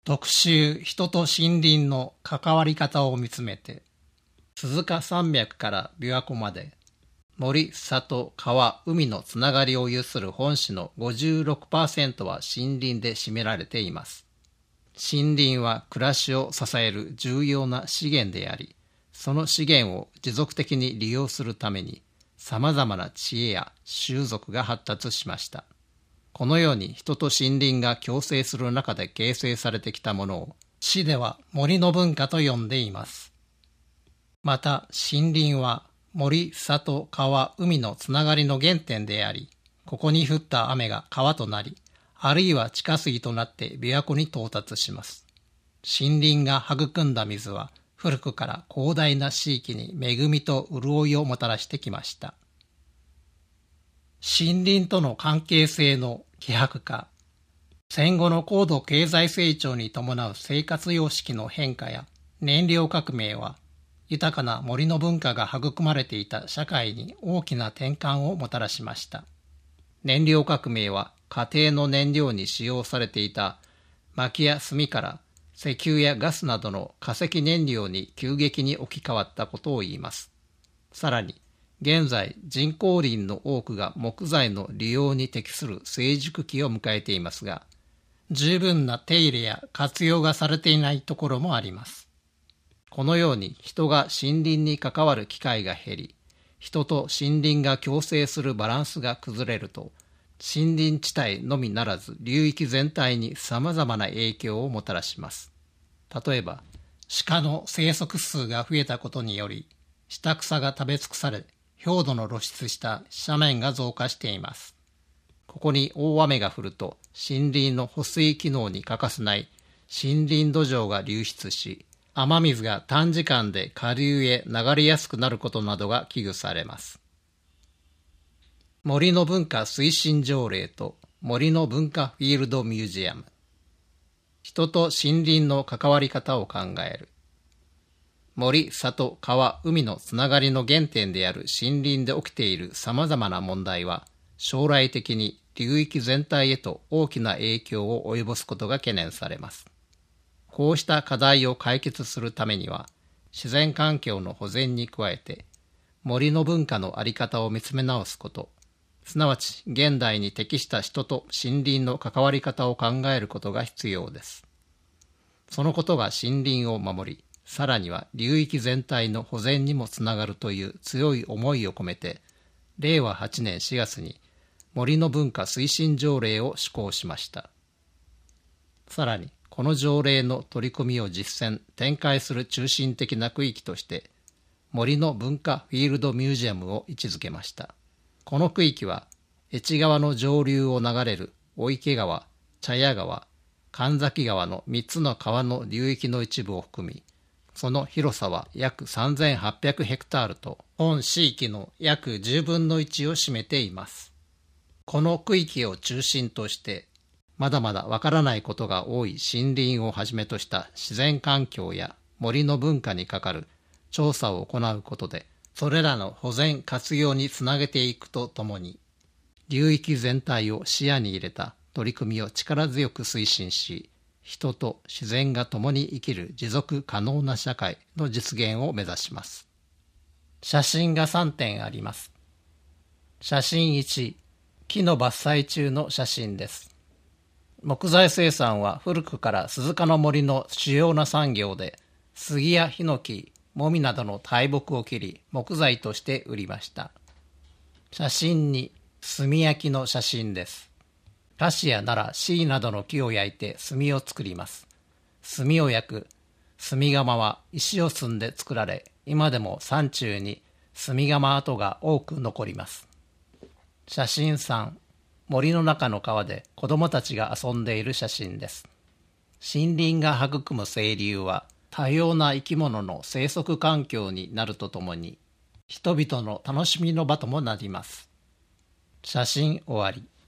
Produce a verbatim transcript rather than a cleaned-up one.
特集人と森林の関わり方を見つめて、鈴鹿山脈から琵琶湖まで森、里、川、海のつながりを有する本市の ごじゅうろくパーセント は森林で占められています。森林は暮らしを支える重要な資源であり、その資源を持続的に利用するために様々な知恵や習俗が発達しました。このように人と森林が共生する中で形成されてきたものを市では森の文化と呼んでいます。また森林は森、里、川、海のつながりの原点であり、ここに降った雨が川となり、あるいは地下水となって琵琶湖に到達します。森林が育んだ水は古くから広大な地域に恵みと潤いをもたらしてきました。森林との関係性の希薄化、戦後の高度経済成長に伴う生活様式の変化や燃料革命は、豊かな森の文化が育まれていた社会に大きな転換をもたらしました。燃料革命は家庭の燃料に使用されていた薪や炭から石油やガスなどの化石燃料に急激に置き換わったことを言います。さらに、現在人工林の多くが木材の利用に適する成熟期を迎えていますが、十分な手入れや活用がされていないところもあります。このように人が森林に関わる機会が減り、人と森林が共生するバランスが崩れると、森林地帯のみならず流域全体に様々な影響をもたらします。例えば、鹿の生息数が増えたことにより、下草が食べ尽くされ、表土の露出した斜面が増加しています。ここに大雨が降ると、森林の保水機能に欠かせない森林土壌が流出し、雨水が短時間で下流へ流れやすくなることなどが危惧されます。森の文化推進条例と森の文化フィールドミュージアム。人と森林の関わり方を考える。森、里、川、海のつながりの原点である森林で起きている様々な問題は、将来的に流域全体へと大きな影響を及ぼすことが懸念されます。こうした課題を解決するためには、自然環境の保全に加えて、森の文化の在り方を見つめ直すこと、すなわち現代に適した人と森林の関わり方を考えることが必要です。そのことが森林を守り、さらには流域全体の保全にもつながるという強い思いを込めて、れいわはちねんしがつに森の文化推進条例を施行しました。さらに、この条例の取り組みを実践、展開する中心的な区域として、森の文化フィールドミュージアムを位置づけました。この区域は、越川の上流を流れる御池川、茶屋川、神崎川のみっつの川の流域の一部を含み、その広さは約さんぜんはっぴゃくヘクタールと、本市域の約じゅうぶんのいちを占めています。この区域を中心として、まだまだわからないことが多い森林をはじめとした自然環境や森の文化にかかる調査を行うことで、それらの保全活用につなげていくとともに、流域全体を視野に入れた取り組みを力強く推進し、人と自然が共に生きる持続可能な社会の実現を目指します。写真がさんてんあります。写真いち、木の伐採中の写真です。木材生産は古くから鈴鹿の森の主要な産業で、杉やヒノキ、モミなどの大木を切り、木材として売りました。写真に、炭焼きの写真です。カシやナラ、シイなどの木を焼いて炭を作ります。炭を焼く炭窯は石を積んで作られ、今でも山中に炭窯跡が多く残ります。写真さん、森の中の川で子供たちが遊んでいる写真です。森林が育む清流は多様な生き物の生息環境になるとともに、人々の楽しみの場ともなります。写真終わり。